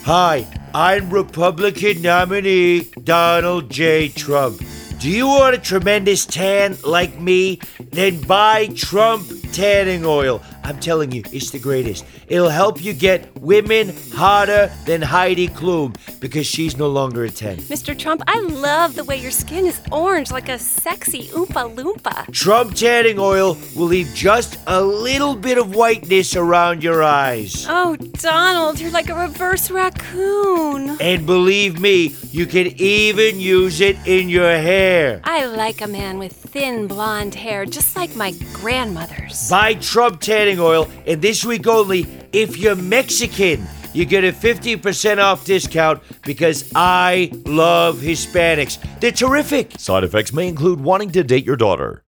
Hi, I'm Republican nominee Donald J. Trump. Do you want a tremendous tan like me? Then buy Trump tanning oil. I'm telling you, it's the greatest. It'll help you get women hotter than Heidi Klum because she's no longer a 10. Mr. Trump, I love the way your skin is orange like a sexy Oompa Loompa. Trump tanning oil will leave just a little bit of whiteness around your eyes. Oh, Donald, you're like a reverse raccoon. And believe me, you can even use it in your hair. I like a man with thin blonde hair, just like my grandmother's. Buy Trump tanning oil, and this week only, if you're Mexican, you get a 50% off discount because I love Hispanics. They're terrific. Side effects may include wanting to date your daughter.